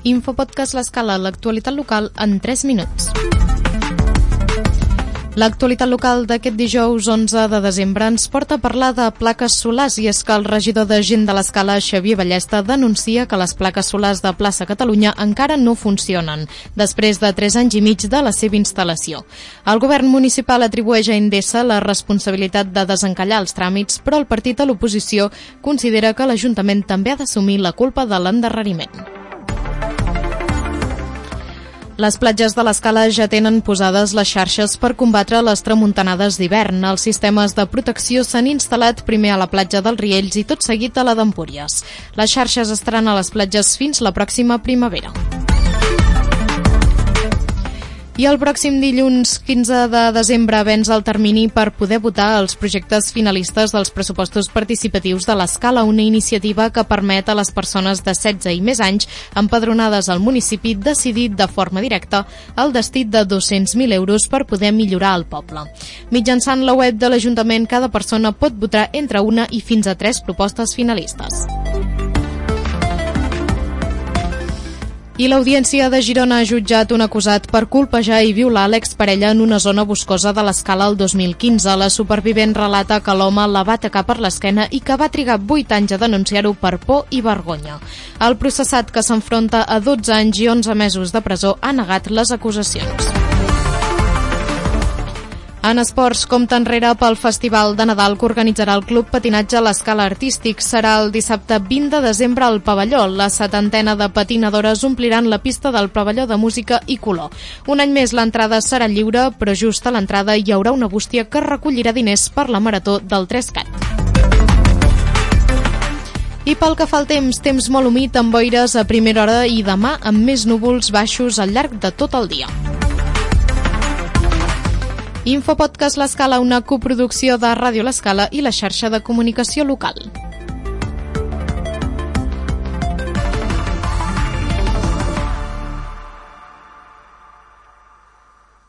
Infopodcast L'Escala, l'actualitat local en 3 minuts. L'actualitat local d'aquest dijous 11 de desembre ens porta a parlar de plaques solars, i és que el regidor de Gent de l'Escala, Xavier Ballesta, denuncia que les plaques solars de Plaça Catalunya encara no funcionen, després de 3 anys i mig de la seva instal·lació. El govern municipal atribueix a Endesa la responsabilitat de desencallar els tràmits, però el partit a l'oposició considera que l'Ajuntament també ha d'assumir la culpa de l'endarreriment. Les platges de l'Escala ja tenen posades les xarxes per combatre les tramuntanades d'hivern. Els sistemes de protecció s'han instal·lat primer a la platja dels Riells i tot seguit a la d'Empúries. Les xarxes estaran a les platges fins la pròxima primavera. I el pròxim dilluns 15 de desembre venç el termini per poder votar els projectes finalistes dels pressupostos participatius de l'Escala, una iniciativa que permet a les persones de 16 i més anys empadronades al municipi decidir de forma directa el destí de 200.000 euros per poder millorar el poble. Mitjançant la web de l'Ajuntament, cada persona pot votar entre una i fins a 3 propostes finalistes. I l'Audiència de Girona ha jutjat un acusat per colpejar i violar l'exparella en una zona boscosa de l'Escala el 2015. La supervivent relata que l'home la va atacar per l'esquena i que va trigar 8 anys a denunciar-ho per por i vergonya. El processat, que s'enfronta a 12 anys i 11 mesos de presó, ha negat les acusacions. En esports, compta enrere pel Festival de Nadal que organitzarà el Club Patinatge a l'Escala Artístic. Serà el dissabte 20 de desembre al pavelló. La 70ena de patinadores ompliran la pista del pavelló de música i color. Un any més l'entrada serà lliure, però just a l'entrada hi haurà una bústia que recollirà diners per la marató del 3CAT. I pel que fa al temps molt humit amb boires a primera hora i demà amb més núvols baixos al llarg de tot el dia. Infopodcast L'Escala, una coproducció de Ràdio L'Escala i la xarxa de comunicació local.